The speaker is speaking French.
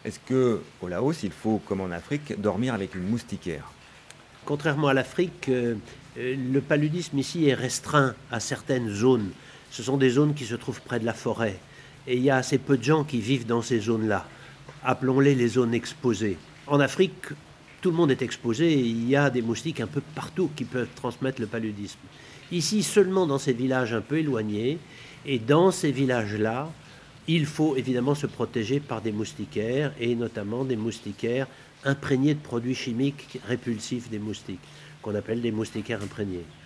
Est-ce que au Laos, il faut, comme en Afrique, dormir avec une moustiquaire? Contrairement à l'Afrique, le paludisme ici est restreint à certaines zones. Ce sont des zones qui se trouvent près de la forêt. Et il y a assez peu de gens qui vivent dans ces zones-là. Appelons-les les zones exposées. En Afrique, tout le monde est exposé et il y a des moustiques un peu partout qui peuvent transmettre le paludisme. Ici, seulement dans ces villages un peu éloignés. Et dans ces villages-là, il faut évidemment se protéger par des moustiquaires et notamment des moustiquaires imprégnés de produits chimiques répulsifs des moustiques, qu'on appelle des moustiquaires imprégnés.